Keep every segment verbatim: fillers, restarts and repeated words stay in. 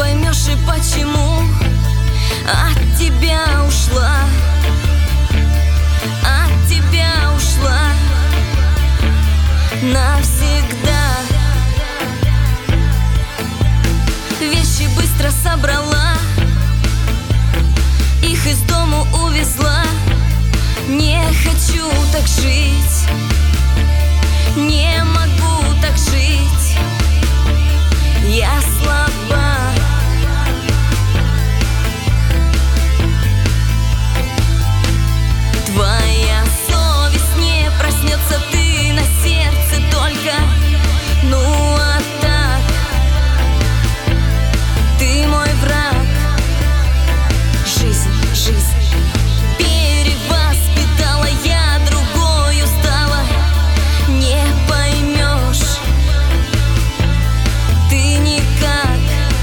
поймешь и почему от тебя ушла, от тебя ушла навсегда. Вещи быстро собрала, их из дому увезла. Не хочу так жить, не могу так жить, я слаба. Твоя совесть не проснется, ты на сердце только. Ну а так, ты мой враг. Жизнь, жизнь перевоспитала, я другою стала. Не поймешь ты никак.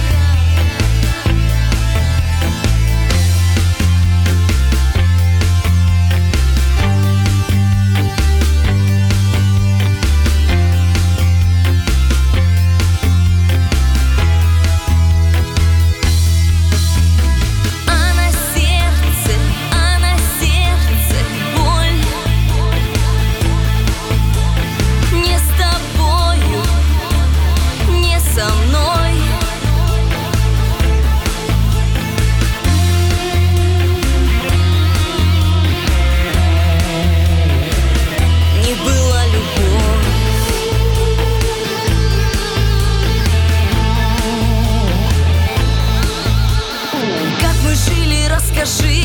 Скажи,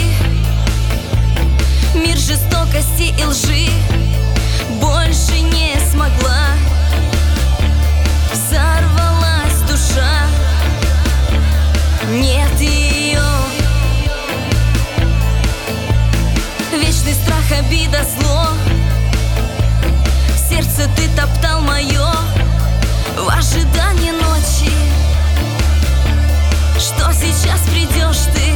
мир жестокости и лжи больше не смогла. Взорвалась душа, нет ее. Вечный страх, обида, зло, сердце ты топтал мое в ожидании ночи. Что сейчас придешь ты?